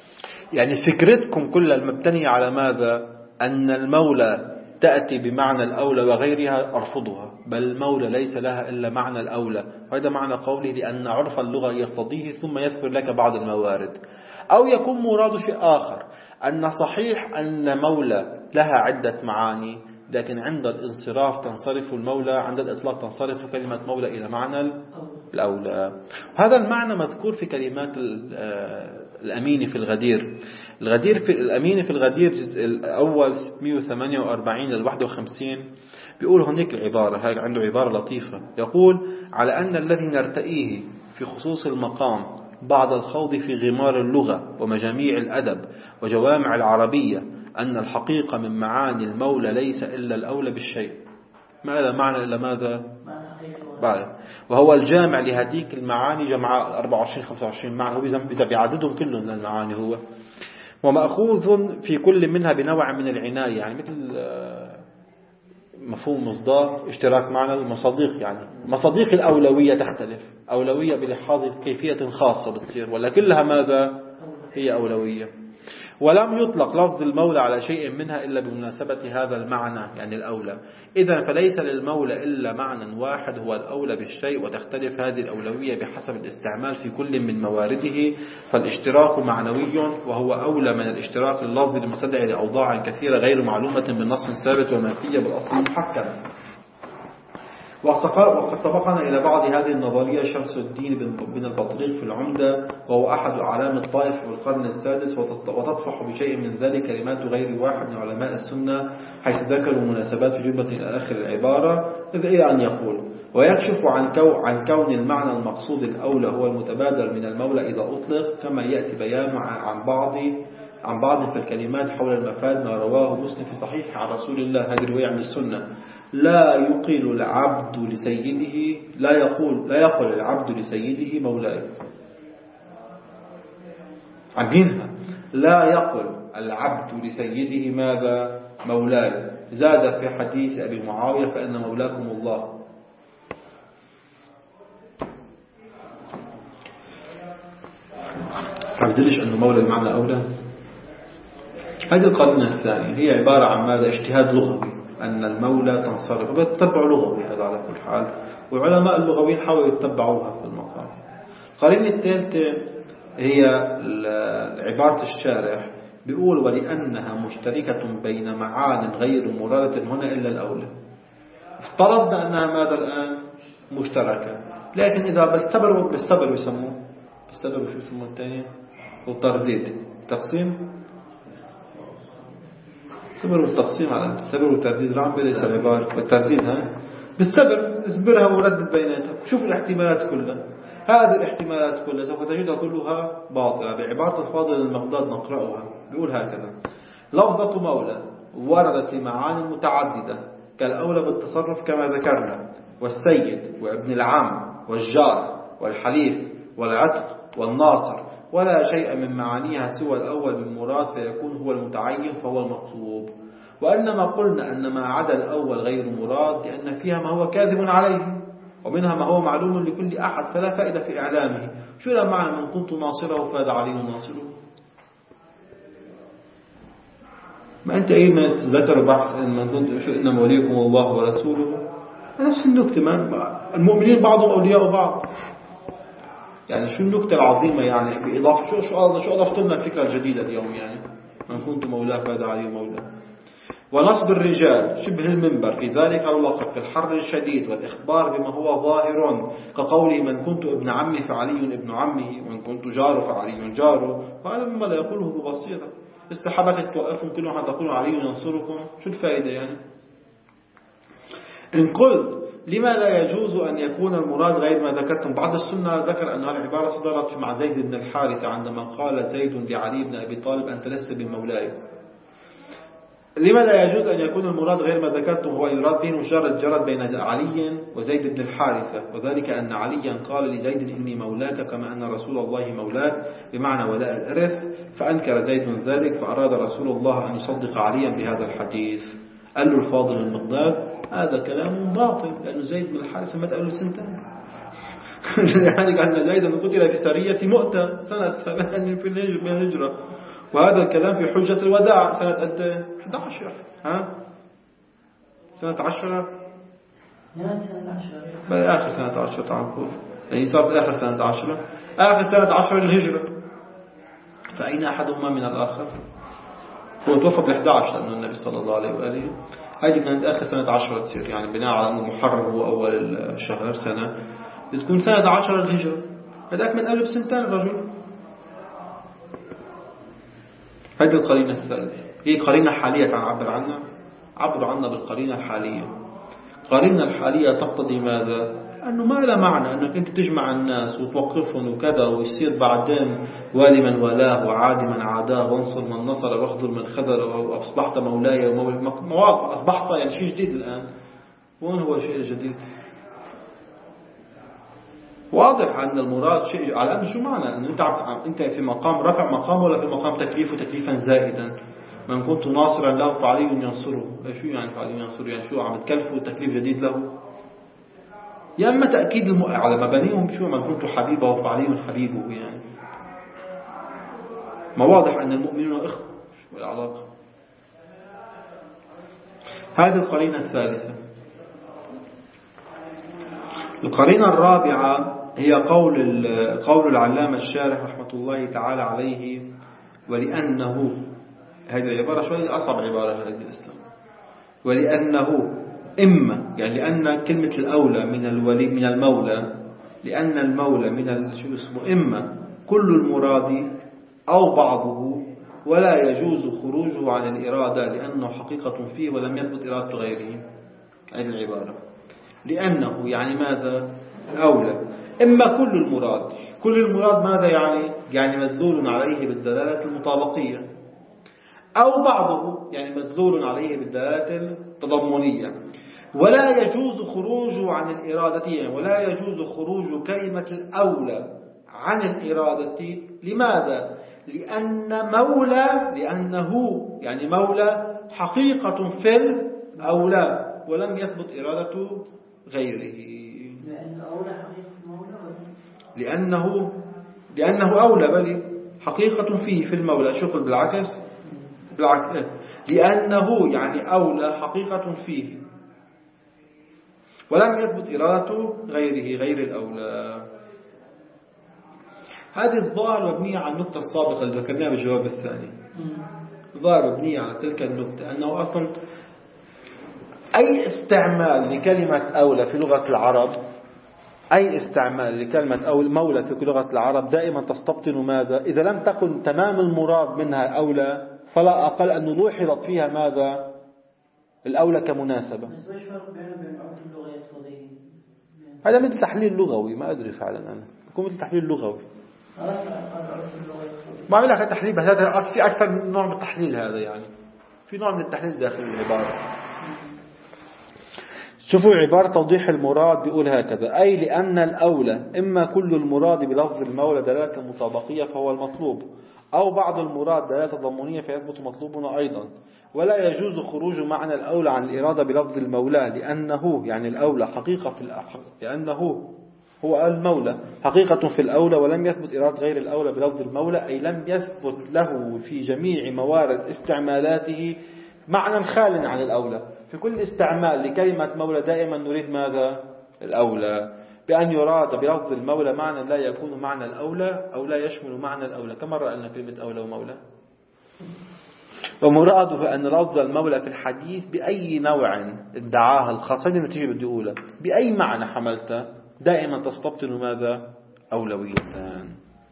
يعني فكرتكم كلها المبتنية على ماذا؟ أن المولى تأتي بمعنى الأولى وغيرها أرفضها، بل المولى ليس لها إلا معنى الأولى، وهذا معنى قوله لأن عرف اللغة يقتضيه ثم يذكر لك بعض الموارد. أو يكون مراد شيء آخر، أن صحيح أن مولى لها عدة معاني، لكن عند الانصراف تنصرف المولى، عند الإطلاق تنصرف كلمة مولى إلى معنى الأولى. هذا المعنى مذكور في كلمات الأمين في الغدير. الغدير في الأمين في الغدير جزء الأول ستمائة وثمانية وأربعين إلى واحد وخمسين بيقول هناك العبارة، هاي عنده عبارة لطيفة، يقول: على أن الذي نرتئيه في خصوص المقام بعد الخوض في غمار اللغة ومجاميع الأدب وجوامع العربية أن الحقيقة من معاني المولى ليس إلا الأولى بالشيء. ما له معنى إلا ماذا؟ بعد. وهو الجامع لهذيك المعاني، جمع أربعة وعشرين خمسة وعشرين معنى، هو إذا بيعددهم كلهم من المعاني هو، ومأخوذ في كل منها بنوع من العناية، يعني مثل مفهوم مصداق، اشتراك معنى المصاديق، يعني مصاديق الأولوية تختلف، أولوية بلحاظ كيفية خاصة بتصير، ولا كلها ماذا؟ هي أولوية. ولم يطلق لفظ المولى على شيء منها إلا بمناسبة هذا المعنى، يعني الأولى. إذن فليس للمولى إلا معنى واحد هو الأولى بالشيء، وتختلف هذه الأولوية بحسب الاستعمال في كل من موارده، فالاشتراك معنوي وهو أولى من الاشتراك اللفظي المستدعي لأوضاع كثيرة غير معلومة بالنص ثابت ومنفية بالأصل محكم. وقد سبقنا إلى بعض هذه النظرية شمس الدين بن البطريق في العمدة، وهو أحد أعلام الطائف في القرن السادس، وتطفح بشيء من ذلك كلمات غير واحد من علماء السنة، حيث ذكروا مناسبات في جملة إلى آخر العبارة، إذ إلى أن يقول: ويكشف عن كون, عن كون المعنى المقصود الأولى هو المتبادر من المولى إذا أطلق، كما يأتي بيان عن بعض عن بعض في الكلمات حول المفاد ما رواه مسلم في صحيح عن رسول الله، هذه رواية عن السنة: لا يقل العبد لسيده لا يقول لا يقول العبد لسيده مولاي. عجينها: لا يقل العبد لسيده ماذا؟ مولاي. زاد في حديث أبي معاوية: فإن مولاكم الله. عبدلش أنه مولى بمعنى أولى. هذه القرينة الثانية هي عبارة عن ماذا؟ اجتهاد لغوي، أن المولى تنصرف، وبتتبع لغوي هذا على كل حال، وعلماء اللغويين حاولوا يتبعوها في المقام. القرينة الثالثة هي عبارة الشارح، بيقول: ولأنها مشتركة بين معان غير مرادة هنا إلا الأولى. افترضنا أنها ماذا الآن؟ مشتركة، لكن إذا بالصبر بالصبر يسموه بالصبر وشو يسموه الثاني؟ والترديد، تقسيم الصبر والتقسيم على الصبر والترديد. العام بليس العبارة والترديد، ها بالصبر اصبرها وردد بيناتها، شوف الاحتمالات كلها. هذه الاحتمالات كلها سوف تجدها كلها باطلة. بعبارة الفاضل المقداد نقرأها، بيقول هكذا: لفظة مولى وردت لمعاني متعددة كالأولى بالتصرف كما ذكرنا، والسيد وابن العم والجار والحليف والعتق والناصر، ولا شيء من معانيها سوى الأول بالمراد، فيكون هو المتعين فهو المطلوب. وإنما قلنا أن ما عدا الأول غير مراد لأن فيها ما هو كاذب عليه، ومنها ما هو معلوم لكل أحد فلا فائدة في إعلامه. شو لا معنى من كنت ناصره فاد علي ناصره؟ ما أنت أي ما تذكر بحث من كنت شو إنما وليكم الله ورسوله، نفس النكتة. المؤمنين بعضهم أولياء بعض، يعني شو النكتة العظيمة يعني بإضافة شو شو شو أضفت لنا الفكرة الجديدة اليوم، يعني من كنت مولاه فاد علي مولاه. ونصب الرجال شبه المنبر في ذلك اللقب في الحر الشديد، والإخبار بما هو ظاهر كقوله: من كنت ابن عمي فعلي ابن عمه، ومن كنت جاره فعلي جاره. وهذا مما لا يقوله ببصيرة. استحبت توقفهم كل واحد تقول علي ينصركم، شو الفائدة يعني؟ إن قلت لما لا يجوز أن يكون المراد غير ما ذكرتم، بعض السنة ذكر أن العبارة صدرت مع زيد بن الحارثة عندما قال زيد لعلي بن أبي طالب: أنت لست بمولاي. لما لا يجوز أن يكون المراد غير ما ذكرتم هو يراد به مجرد جرد بين علي وزيد بن الحارثة، وذلك أن عليا قال لزيد: إني مولاك كما أن رسول الله مولاك، بمعنى ولاء الإرث. فأنكر زيد من ذلك، فأراد رسول الله أن يصدق عليا بهذا الحديث. قال له الفاضل المقداد: هذا كلام باطل، لأن زيد بن الحارثة مات قبل سنتين. يعني أن زيدا قتل في سرية مؤتة سنة ثمان في الهجرة، وهذا الكلام في حجة الوداع سنة قد إحدى عشر. ها سنة عشرة بل آخر سنة عشرة تعرفوا يعني صارت آخر سنة عشرة آخر سنة عشرة للهجرة. فأين أحدهما من الآخر؟ هو توفى بالإحدى عشر لأنه النبي صلى الله عليه وآله. هذه كانت آخر سنة عشرة تصير يعني بناء على أنه محرم هو أول الشهر سنة بتكون سنة عشرة للهجرة. هذاك من قبل بسنتين الرجل. هذه القرينة الثالثة هي قرينة حالية تعبر عنها. عبر عنها بالقرينة الحالية. قرينة الحالية تقتضي ماذا؟ أنه ما له معنى أنك أنت تجمع الناس وتوقفهم وكذا ويصير بعدين والي من والاه وعادي من عاداه وانصر من نصر واخذل من خذل وأصبحت مولاي ومواقع أصبحت يعني شيء جديد الآن. وين هو الشيء الجديد؟ واضح أن المراد شيء على أن شو معنى أن أنت أنت في مقام رفع مقام ولا في مقام تكليف وتكليفا زائدا. من كنت ناصرا له فعلي ينصره. شو يعني فعلي ينصره؟ يعني شو عم تكلفه تكليف جديد له؟ يا أما تأكيد الم... على مبانيهم شو من كنت حبيبه فعلي حبيبه يعني. ما واضح أن المؤمنون إخوة. شو العلاقة؟ هذه القرينة الثالثة. القرينة الرابعة هي قول قول العلامة الشارح رحمة الله تعالى عليه ولأنه هذه العبارة شوي أصعب عبارة في الإسلام. ولأنه إما يعني لأن كلمة الأولى من الولي من المولى لأن المولى من شو اسمه إما كل المراد أو بعضه ولا يجوز خروجه عن الإرادة لأنه حقيقة فيه ولم يثبت إرادة غيره. هذه العبارة لأنه يعني ماذا الأولى إما كل المراد. كل المراد ماذا يعني يعني مدلول عليه بالدلالة المطابقية أو بعضه يعني مدلول عليه بالدلالة التضمنية ولا يجوز خروجه عن الإرادة يعني ولا يجوز خروج كلمة الأولى عن الإرادة. لماذا؟ لأن مولى لأنه يعني مولى حقيقة في الأولى ولم يثبت إرادة غيره. لأن أولى حقيقة المولى لأنه لأنه أولى بل حقيقة فيه في المولى. شوف بالعكس بالعكس لأنه يعني أولى حقيقة فيه ولم يثبت إرادة غيره غير الأولى. هذه الظاهرة مبنية على النقطة السابقة اللي ذكرناها بالجواب الثاني. ظاهرة مبنية على تلك النقطة أنه أصلا أي استعمال لكلمة أولى في لغة العرب أي استعمال لكلمة أو مولى في لغة العرب دائما تستبطن ماذا؟ إذا لم تكن تمام المراد منها أولى فلا أقل أن لوحظت فيها ماذا؟ الأولى كمناسبة. هذا مثل تحليل لغوي ما أدري فعلا أنا يكون مثل تحليل لغوي ما أعمل لك تحليل بس هذا في أكثر من نوع من التحليل. هذا يعني في نوع من التحليل داخل العبارة. شوفوا عبارة توضيح المراد بيقول هكذا أي لأن الأولى إما كل المراد بلفظ المولى دلالة المطابقية فهو المطلوب أو بعض المراد دلالة ضمنية فيثبت مطلوبنا أيضا ولا يجوز خروج معنى الأولى عن الإرادة بلفظ المولى لأنه يعني الأولى حقيقة في الأحق لأنه هو المولى حقيقة في الأولى ولم يثبت إرادة غير الأولى بلفظ المولى أي لم يثبت له في جميع موارد استعمالاته معنى خال عن الأولى. في كل استعمال لكلمة مولى دائما نريد ماذا؟ الأولى بأن يراد بلفظ المولى معنى لا يكون معنى الأولى أو لا يشمل معنى الأولى. كما رأينا كلمة أولى ومولى. ومراده أن لفظ المولى في الحديث بأي نوع ادعاها الخاصة النتيجة بدي أقولها بأي معنى حملته دائما تستبطن ماذا؟ أولويتان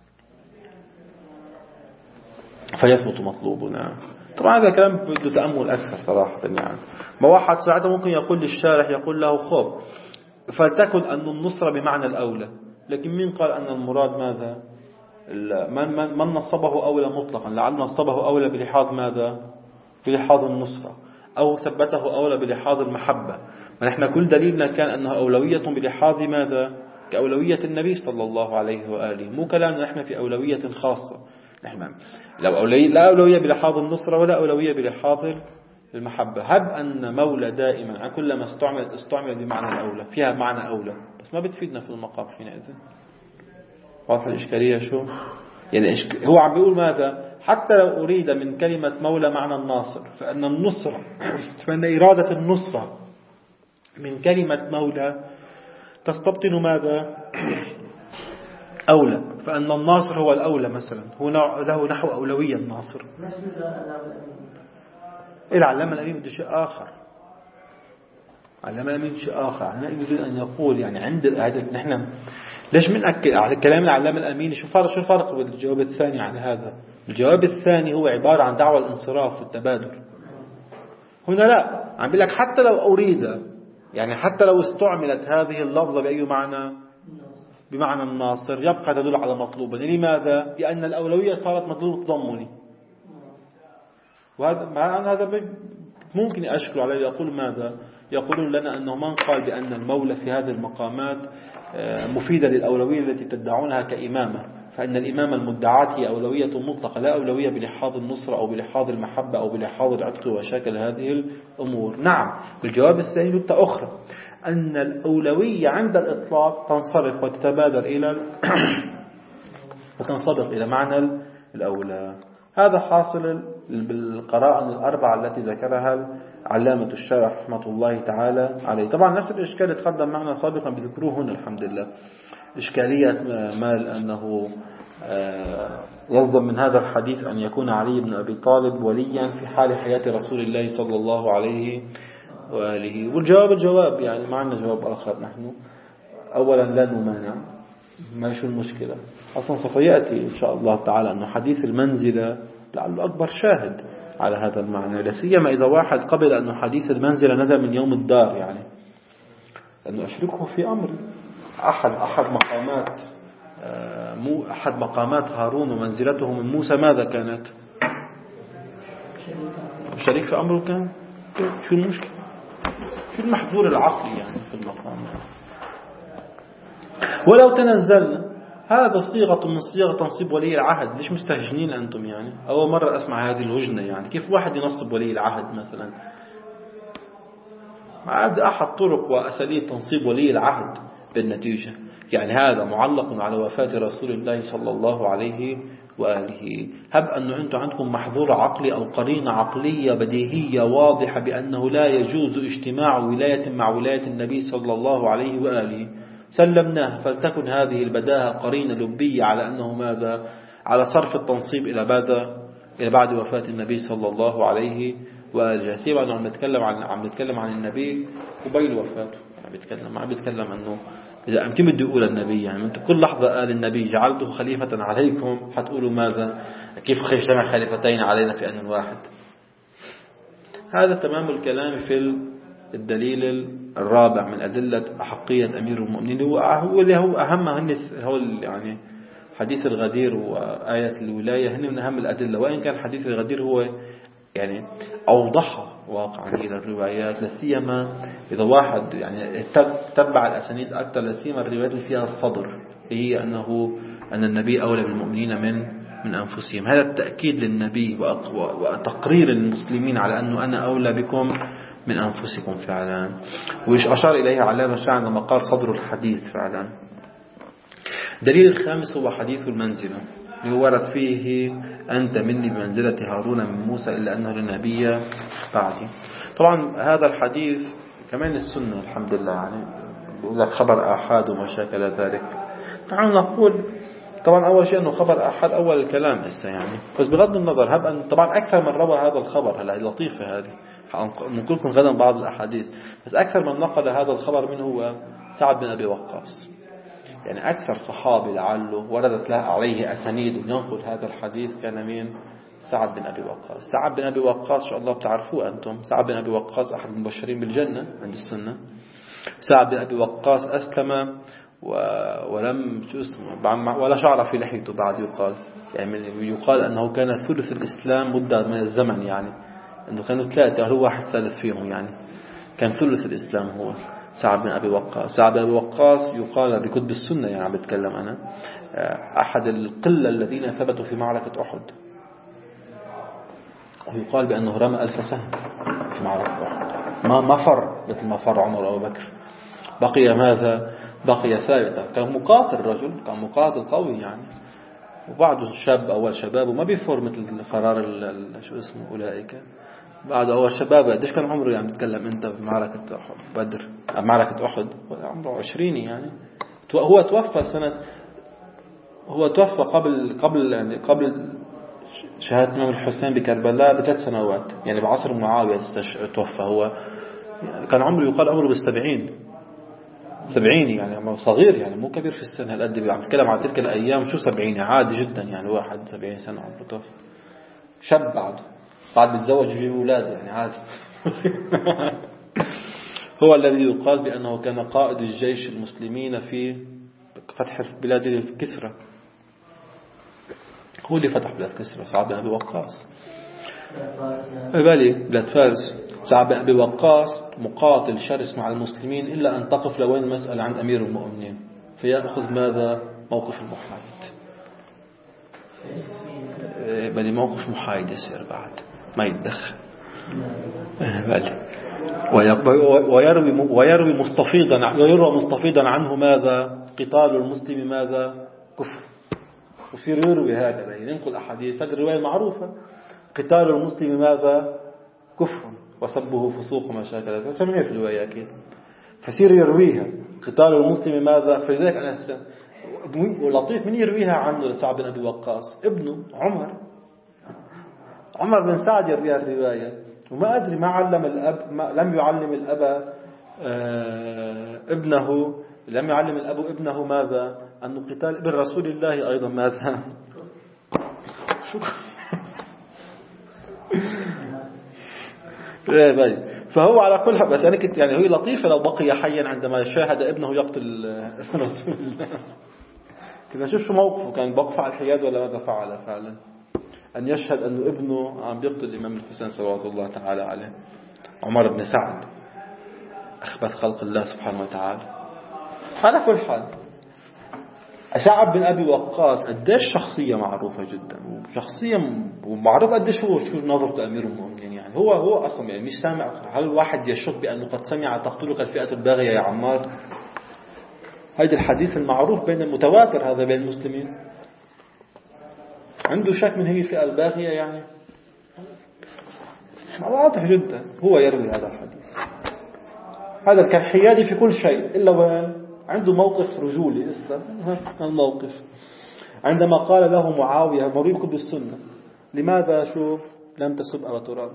فيثبت مطلوبنا. طبعا هذا كلام بده تأمل أكثر صراحة. يعني ما واحد ساعته ممكن يقول للشارح يقول له خب فلتكن أن النصرة بمعنى الأولى لكن مين قال أن المراد ماذا؟ من, من, من نصبه أولى مطلقا لعل نصبه أولى بلحاظ ماذا؟ بلحاظ النصرة أو ثبته أولى بلحاظ المحبة. ونحن كل دليلنا كان أنها أولوية بلحاظ ماذا؟ كأولوية النبي صلى الله عليه وآله مو كلامنا نحن في أولوية خاصة. نحن لو أولوية لا أولوية بلحاظ النصرة ولا أولوية بلحاظ المحبة. هب أن مولى دائما عن كل ما استعملت استعمل بمعنى الأولى فيها معنى أولى بس ما بتفيدنا في المقام حينئذ. واضح الإشكالية شو؟ يعني هو عم بيقول ماذا؟ حتى لو أريد من كلمة مولى معنى الناصر، فأن النصرة فأن إرادة النصرة من كلمة مولى تستبطن ماذا؟ أولى، فأن الناصر هو الأولى مثلا، هو له نحو أولوية الناصر. العلامة الأمين بده شيء آخر، علامة الأمين شيء آخر. علامة الأمين يريد أن يقول يعني عند نحن ليش بنأكد على كلام العلامة الأمين؟ شو فرق شو الفرق بالجواب الثاني عن هذا؟ الجواب الثاني هو عبارة عن دعوة الانصراف والتبادل. هنا لا، عم بيقول لك حتى لو أريد، يعني حتى لو استعملت هذه اللفظة بأي معنى، بمعنى الناصر، يبقى تدل على مطلوبة. لماذا؟ لأن الأولوية صارت مطلوب تضمني. وهذا مع أن هذا ممكن أشكل عليه. يقول ماذا؟ يقولون لنا أنه من قال بأن المولى في هذه المقامات مفيدة للأولوية التي تدعونها كإمامة، فإن الإمامة المدعاة هي أولوية مطلقة، لا أولوية بلحاظ النصرة أو بلحاظ المحبة أو بلحاظ العتق وشكل هذه الأمور. نعم، بالجواب الثاني نقطة أخرى، أن الأولوية عند الإطلاق تنصرف وتتبادر إلى وتنصرف إلى معنى الأولى. هذا حاصل بالقراءة الأربعة التي ذكرها علامة الشرح رحمة الله تعالى عليه. طبعا نفس الإشكال يتقدم معنا سابقا بذكروه هنا الحمد لله، إشكالية مال أنه يلزم من هذا الحديث أن يكون علي بن أبي طالب وليا في حال حياة رسول الله صلى الله عليه وآله. والجواب الجواب يعني معنا جواب آخر. نحن أولا لا نمانع، ما شو المشكلة أصلا؟ سوف يأتي إن شاء الله تعالى أنه حديث المنزلة لعله أكبر شاهد على هذا المعنى، لا سيما إذا واحد قبل أنه حديث المنزلة نزل من يوم الدار، يعني أنه أشركه في أمري. أحد أحد مقامات مو أحد مقامات هارون ومنزلته من موسى ماذا كانت؟ شريك في أمره كان. شو المشكلة؟ شو المحظور العقلي يعني في المقام؟ ولو تنزلنا، هذا صيغة من صيغ تنصيب ولي العهد. ليش مستهجنين أنتم يعني؟ أول مرة أسمع هذه الهجنة. يعني كيف واحد ينصب ولي العهد مثلا؟ عاد أحد طرق وأساليب تنصيب ولي العهد بالنتيجة. يعني هذا معلق على وفاة رسول الله صلى الله عليه وآله. هب أنه أنتم عندكم محظور عقلي أو قرينة عقلية بديهية واضحة بأنه لا يجوز اجتماع ولاية مع ولاية النبي صلى الله عليه وآله، سلمناه. فلتكن هذه البداهة قرينة لبية على أنه ماذا؟ على صرف التنصيب إلى بعد إلى بعد وفاة النبي صلى الله عليه وآله. سيبا أنه عم نتكلم عن عم نتكلم عن النبي قبيل وفاته. عم بيتكلم عم بيتكلم أنه إذا أنتم بدي أقول النبي، يعني أنت كل لحظة قال النبي جعلته خليفة عليكم، حتقولوا ماذا؟ كيف اجتمع خليفتين علينا في أن واحد؟ هذا تمام الكلام في الدليل الرابع من أدلة أحقية أمير المؤمنين، هو اللي هو أهم هو يعني حديث الغدير وآية الولاية، هن من أهم الأدلة. وإن كان حديث الغدير هو يعني أوضح واقعا إلى الروايات، لسيما إذا واحد يعني تتبع الأسانيد أكثر، لسيما الروايات اللي فيها الصدر، هي أنه أن النبي أولى بالمؤمنين من من أنفسهم. هذا التأكيد للنبي وتقرير المسلمين على أنه أنا أولى بكم من أنفسكم فعلا. وإيش أشار إليه علامة الشاعر لما قال صدر الحديث فعلا. دليل الخامس هو حديث المنزلة، ورد فيه أنت مني بمنزلة هارون من موسى إلا أنه للنبي بعدي. طبعا هذا الحديث كمان السنة الحمد لله، يعني بيقول لك خبر آحاد وما شاكل ذلك. تعالوا نقول طبعا أول شيء أنه خبر آحاد أول الكلام هسه يعني، بس بغض النظر هب أن طبعا أكثر من روى هذا الخبر، هلا لطيفة هذه نقول لكم غدا بعض الأحاديث، بس أكثر من نقل هذا الخبر منه هو سعد بن أبي وقاص. يعني أكثر صحابي لعله وردت له عليه أسانيد ينقل هذا الحديث كان مين؟ سعد بن أبي وقاص. سعد بن أبي وقاص شاء الله بتعرفوه أنتم. سعد بن أبي وقاص أحد المبشرين بالجنة عند السنة. سعد بن أبي وقاص أسلم و... ولم ولا شعر في لحيته بعد. يقال يعني يقال أنه كان ثلث الإسلام مدة من الزمن، يعني أنه كانوا ثلاثة هو واحد ثالث فيهم، يعني كان ثلث الإسلام هو سعد بن أبي وقاص. سعد بن أبي وقاص يقال بكتب السنة، يعني عم بتكلم أنا، أحد القلة الذين ثبتوا في معركة أحد، ويقال بأنه رمى ألف سهم في معركة أحد، ما ما فر مثل ما فر عمر أو بكر، بقي ماذا؟ بقي ثابتا. كان مقاتل رجل، كان مقاتل قوي يعني. وبعده شاب أول شباب وما بيفور مثل فرار شو اسمه أولئك. بعد أول شباب قديش كان عمره يعني بتكلم أنت بمعركة بدر معركة أحد عمره عشرين يعني. هو توفى سنة هو توفى قبل قبل يعني قبل شهادة الإمام الحسين بكربلاء بثلاث سنوات يعني بعصر معاوية توفى. هو كان عمره يقال عمره بالسبعين سبعين يعني صغير يعني مو كبير في السن. هالقد عم تتكلم عن تلك الأيام شو سبعين عادي جدا يعني واحد سبعين سنة عمره توفى شاب بعده بعد بيتزوج ويجيب أولاد يعني عادي. هو الذي يقال بأنه كان قائد الجيش المسلمين في فتح بلاد كسرى. هو اللي فتح بلاد كسرى سعد بن أبي وقاص. بالي بلاد فارس. سعد بن أبي وقاص مقاتل شرس مع المسلمين إلا أن تقف لوين المسألة عند أمير المؤمنين فيأخذ ماذا موقف المحايد. بالي موقف محايد يصير بعد ما يتدخل. بالي ويروي ويروي مستفيضا ويروى مستفيضا عنه ماذا قتال المسلم ماذا كفر. ويصير يروي هذا ينقل أحاديث الرواية المعروفة قتال المسلم ماذا كفر وسبه فسوق ومشاكل سمعت الرواية أكيد. فسير يرويها قتال المسلم ماذا. فلذلك أنا ولطيف من يرويها عنه لسعد بن أبي وقاص ابنه عمر عمر بن سعد يرويها الرواية. وما أدري ما علم الأب ما لم يعلم الأب آه ابنه لم يعلم الأب ابنه ماذا أن قتال ابن رسول الله أيضا ماذا فهو على كل حال. بس أنا كنت يعني هي لطيفة لو بقي حيا عندما شاهد ابنه يقتل رسول الله. كنا نشوف شو موقفه كان بقف على الحياد ولا ماذا فعل فعلا أن يشهد أنه ابنه عم يقتل الإمام الحسين صلوات الله تعالى عليه. عمر بن سعد أخبث خلق الله سبحانه وتعالى. على كل حال سعد بن أبي وقاص قديش شخصية معروفة جدا وشخصية ومعروف قديش هو شو نظرة أمير المؤمنين يعني. هو هو أصلا يعني مش سامع. هل الواحد يشك بأنه قد سمع تقتلك الفئة الباغية يا عمار. هذا الحديث المعروف بين المتواتر هذا بين المسلمين. عنده شك من هي الفئة الباغية يعني واضح جدا. هو يروي هذا الحديث. هذا كان حيادي في كل شيء إلا وين عنده موقف رجولي. إسا الموقف عندما قال له معاوية مروي بكتب السنة لماذا شو لم تسب أبا تراب.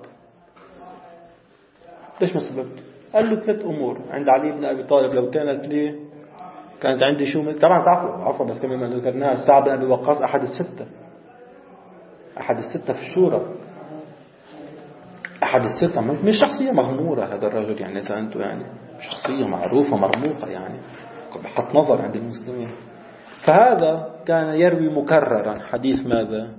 ليش ما سببت. قال له ثلاث أمور عند علي بن أبي طالب لو كانت لي كانت عندي شو طبعا تعرفوا عفوا بس كمان ما ذكرناها. سعد بن أبي وقاص أحد الستة أحد الستة في الشورى أحد الستة مش شخصية مغمورة هذا الرجل يعني إذا أنتم يعني شخصية معروفة مرموقة يعني بحط نظر عند المسلمين. فهذا كان يروي مكررا حديث ماذا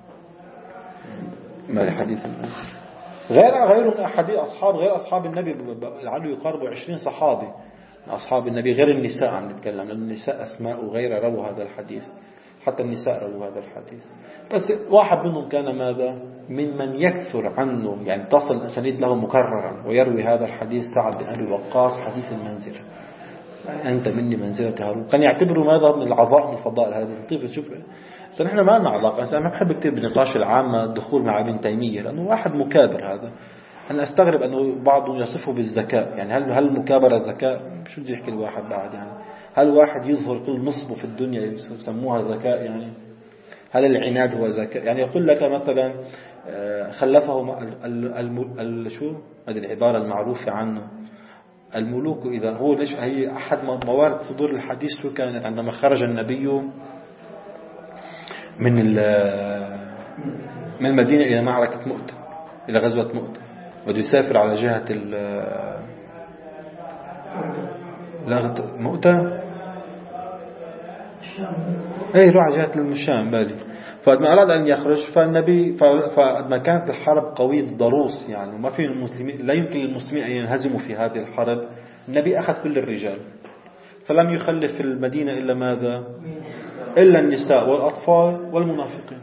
ما حديث النبي غير غير من أحاديث أصحاب غير أصحاب النبي لعله يقاربوا عشرين صحابي أصحاب النبي غير النساء عم نتكلم لأن النساء أسماء وغير رووا هذا الحديث. حتى النساء رووا هذا الحديث. بس واحد منهم كان ماذا ممن يكثر عنه يعني تصل أسانيد له مكررا ويروي هذا الحديث سعد بن أبي وقاص حديث المنزلة. أنت مني منزلة هارون. كان يعتبروا ماذا من العظائم الفضائل هذا لطيف تشوف. نحن ما لنا علاقة. أنا ما بحب كتير بالنقاش العامة الدخول مع ابن تيمية لأنه واحد مكابر. هذا أنا أستغرب أنه بعضهم يصفه بالذكاء يعني هل هل المكابرة ذكاء. شو بدي يحكي الواحد بعد يعني هل واحد يظهر كل نصبه في الدنيا يسموها ذكاء يعني. هل العناد هو ذكاء يعني يقول لك مثلا خلفه شو هذه العبارة المعروفة عنه الملوك إذا هو ليش هي أحد موارد صدور الحديث شو كانت عندما خرج النبي من من المدينة إلى معركة مؤتة إلى غزوة مؤتة بده يسافر على جهة مؤتة ايه يروح على جهة الشام بالي. فلما أراد أن يخرج فالنبي فلما كانت الحرب قوية ضروس يعني وما في المسلمين لا يمكن للمسلمين أن ينهزموا في هذه الحرب. النبي أخذ كل الرجال فلم يخلف في المدينة إلا ماذا إلا النساء والأطفال والمنافقين.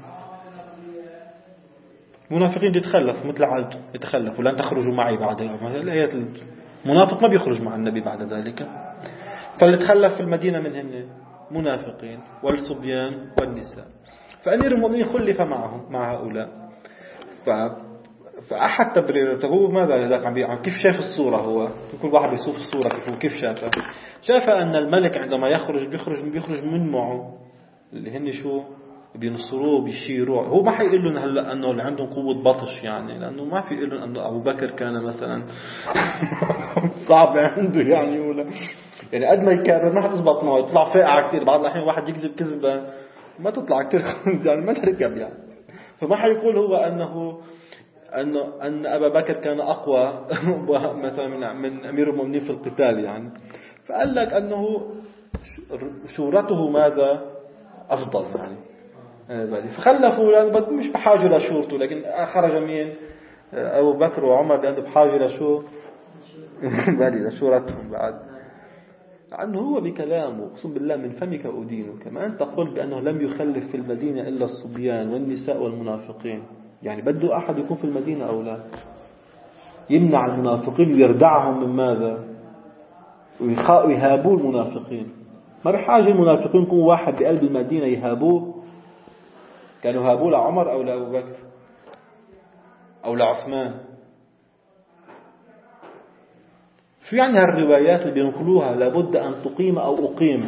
المنافقين يتخلف مثل عادته يتخلف ولن تخرجوا معي بعد الآيات. المنافق ما بيخرج مع النبي بعد ذلك. فاللي تخلف في المدينة منهن منافقين والصبيان والنساء. فأمير المؤمنين خلف معهم مع هؤلاء. ف... فأحد تبرير هو ماذا ذاك عم بي... كيف شاف الصورة؟ هو كل واحد بيشوف الصورة كيف هو كيف شافها. شاف أن الملك عندما يخرج بيخرج بيخرج من معه اللي هن شو بينصروه بيشيروه. هو ما حيقول لهم هلا انه اللي عندهم قوه بطش يعني، لانه ما في يقول لهم انه ابو بكر كان مثلا صعب عنده يعني، ولا يعني قد ما يكرر ما حتزبط معه، يطلع فاقعه كثير. بعض الاحيان واحد يكذب كذبه ما تطلع كثير يعني ما تركب يعني. فما حيقول هو انه انه ان ابا بكر كان اقوى مثلا من, من امير المؤمنين في القتال يعني. فقال لك انه شورته ماذا افضل يعني. فخلفوا لأنه مش بحاجة لشورته، لكن خرج مين؟ أبو بكر وعمر لأنه بحاجة لشو بالي لشورتهم بعد. عنه هو بكلامه اقسم بالله من فمك أدينك ما أنت قلت بأنه لم يخلف في المدينة إلا الصبيان والنساء والمنافقين. يعني بده أحد يكون في المدينة أو لا؟ يمنع المنافقين ويردعهم من ماذا؟ ويهابوا المنافقين. ما بحاجة المنافقين يكون واحد بقلب المدينة يهابوه. كانوا هابوا لعمر أو لأبو بكر أو لعثمان. شو يعني هالروايات اللي بينقلوها لابد أن تقيم أو أقيم؟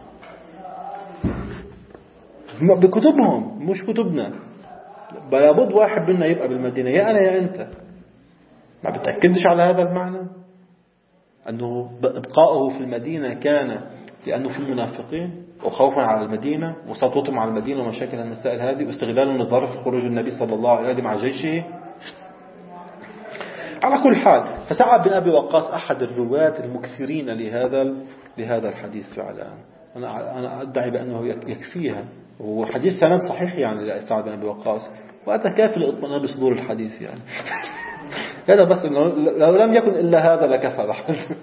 بكتبهم مش كتبنا. لابد واحد منا يبقى بالمدينة، يا أنا يا أنت. ما بتأكدش على هذا المعنى أنه إبقاؤه في المدينة كان لأنه في المنافقين وخوفا على المدينة وسطوتهم على المدينة ومشاكل المسائل هذه واستغلالا للظرف خروج النبي صلى الله عليه وسلم مع جيشه. على كل حال فسعد بن أبي وقاص أحد الرواة المكثرين لهذا لهذا الحديث فعلا. أنا أنا أدعي بأنه يكفيها، وحديث سند صحيح يعني لسعد بن أبي وقاص، وهذا كافي للاطمئنان بصدور الحديث يعني. هذا بس لو لم يكن إلا هذا لكفى.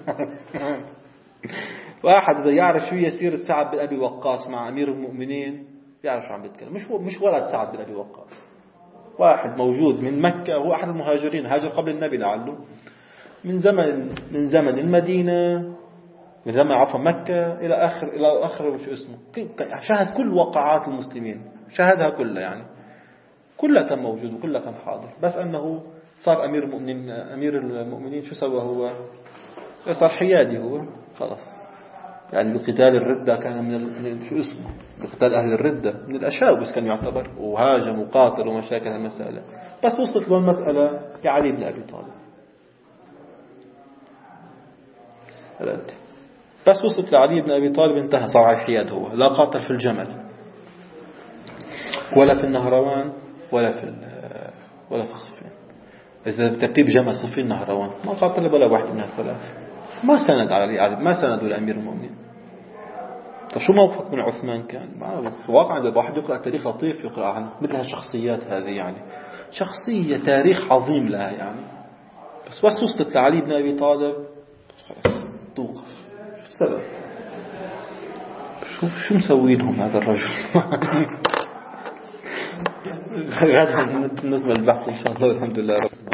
واحد إذا يعرف شو يسير سعد بن أبي وقاص مع أمير المؤمنين يعرف شو عم بيتكلم. مش مش ولد سعد بن أبي وقاص، واحد موجود من مكة، هو أحد المهاجرين، هاجر قبل النبي لعله من زمن من زمن المدينة، من زمن عفوا مكة إلى آخر إلى آخر شو اسمه، شاهد كل وقعات المسلمين، شاهدها كلها يعني، كلها كان موجود وكلها كان حاضر. بس أنه صار أمير المؤمنين أمير المؤمنين شو سوى هو؟ صار حيادي هو خلاص يعني. بقتال الردة كان من شو اسمه بقتال أهل الردة من الأشاوس كان يعتبر، وهاجم وقاتل ومشاكل المسألة. بس وصلت له المسألة يا علي بن أبي طالب، بس وصلت لعلي بن أبي طالب انتهى، صار على الحياد. هو لا قاتل في الجمل ولا في النهروان ولا في ولا في الصفين. إذا بترتيب جمل صفين نهروان ما قاتل ولا واحد من الثلاث. ما سند على علي، ما سندوا لأمير المؤمنين. طيب شو موقفك من عثمان؟ كان واقع عند الواحد يقرأ تاريخ لطيف، يقرأ عن مثل هالشخصيات هذه يعني، شخصية تاريخ عظيم لها يعني. بس بس وصلت لعلي بن أبي طالب خلاص توقف. شو السبب؟ شو شو مسوي لهم هذا الرجل؟ غدا نكمل البحث إن شاء الله. والحمد لله رب